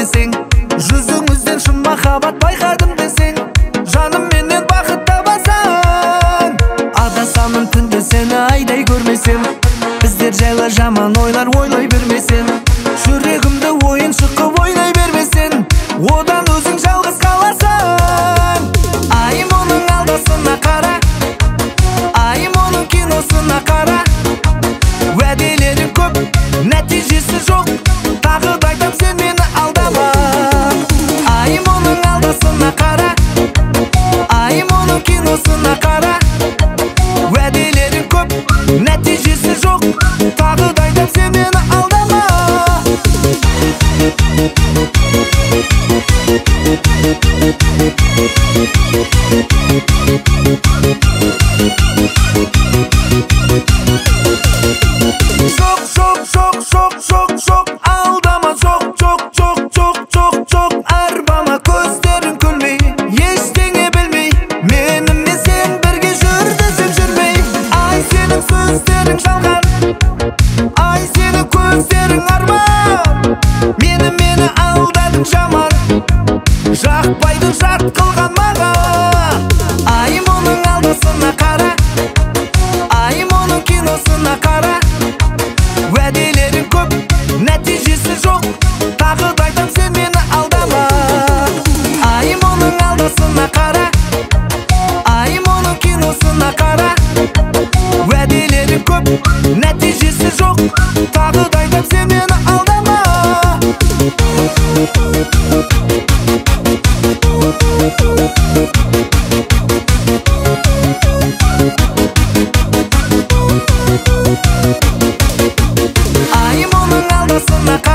десең, жүзіңізден шын махаббат байқадым десең, жаным менен бақыт табасаң. Адасамын түнде сені айдай көрмесем, біздер жайлы жаман ойлар ойлай бермесең, жүрегімді ойыншық қып ойнай бермесең, одан өзің жалғыз қаласаң. Айым оның алдасына қара, айым оның киносына қара, уәделері көп, нәтижесі жоқ, тағы да айтам сен мені алдама. Айым оның алдасына қара, айым оның киносына қара, уәделері көп, нәтижесі жоқ, тағы да айтам сен мені алдама. Жоқ, жоқ, жоқ, жоқ, жоқ, жоқ, алдама, жоқ, жоқ, жоқ, жоқ, жоқ, жоқ, арбама. Көздерің күлмей, ештеңе білмей, менімен сен бірге жүр десем жүрмей. Ай, сенің сөздерің жалған, ай, сенің көздерің арман, мені алдадың жаман, жақпайды жат қылған маған. Айым оның алдасына қара, айым оның киносына қара, уәделері көп, нәтижесі жоқ, тағы да айтам сен мені алдама. Айым оның алдасына қара, айым оның киносына қара, уәделері көп, нәтижесі жоқ, тағы да айтам сен мені алдама. Айым оның алдасына